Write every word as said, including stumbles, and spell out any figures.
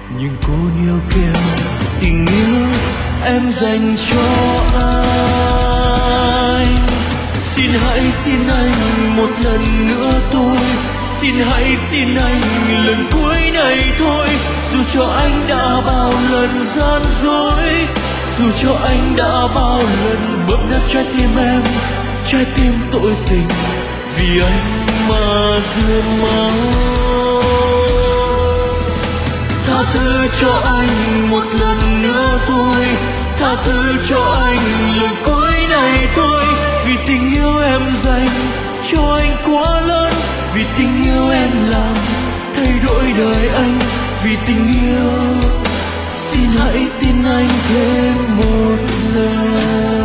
nhưng cô níu kéo tình yêu em dành cho anh. Xin hãy tin anh một lần nữa thôi, xin hãy tin anh lần cuối này thôi. Dù cho anh đã bao lần gian dối, dù cho anh đã bao lần bóp nát trái tim em, trái tim tội tình vì anh mà rơi máu. Tha thứ cho anh một lần nữa thôi, tha thứ cho anh lần cuối này thôi. Vì tình yêu em dành cho anh quá lớn, vì tình yêu em làm thay đổi đời anh. Vì tình yêu xin hãy tin anh thêm một lần.